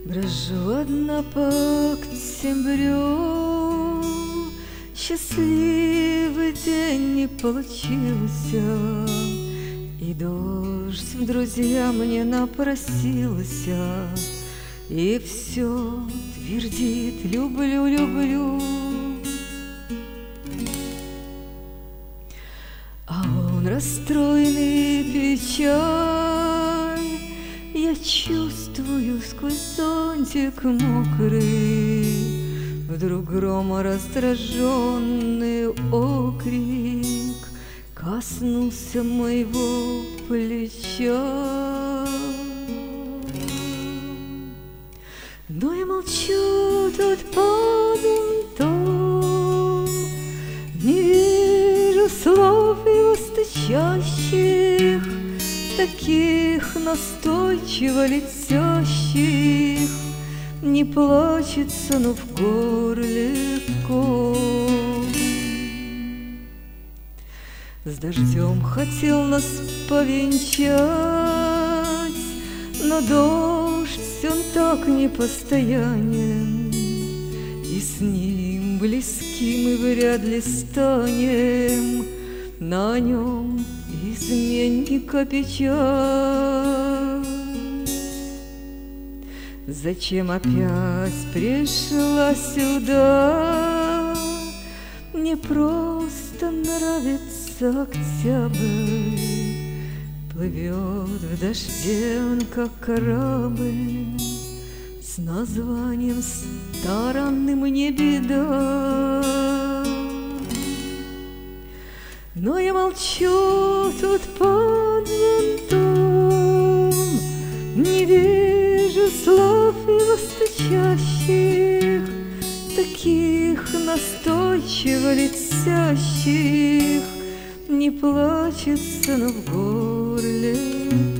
Брожу одна по октябрю, счастливый день не получился, и дождь в друзья мне напросился, и все твердит: люблю, люблю. А он расстроенный, печаль я чувствую сквозь зонтик мокрый. Вдруг грома раздраженный окрик коснулся моего плеча. Но я молчу тут под зонтом, не вижу слов его стучащих, таких настойчиво летящих. Не плачется, но в горле ком. С дождем хотел нас повенчать, но дождь он так непостоянен, и с ним близки мы вряд ли станем. На нем изменника печаль. Зачем опять пришла сюда? Мне просто нравится октябрь. Плывет в дожде он, как корабль, с названием странным не беда. Но я молчу тут под зонтом, не вижу слов его стучащих, таких настойчиво летящих. Не плачется, но в горле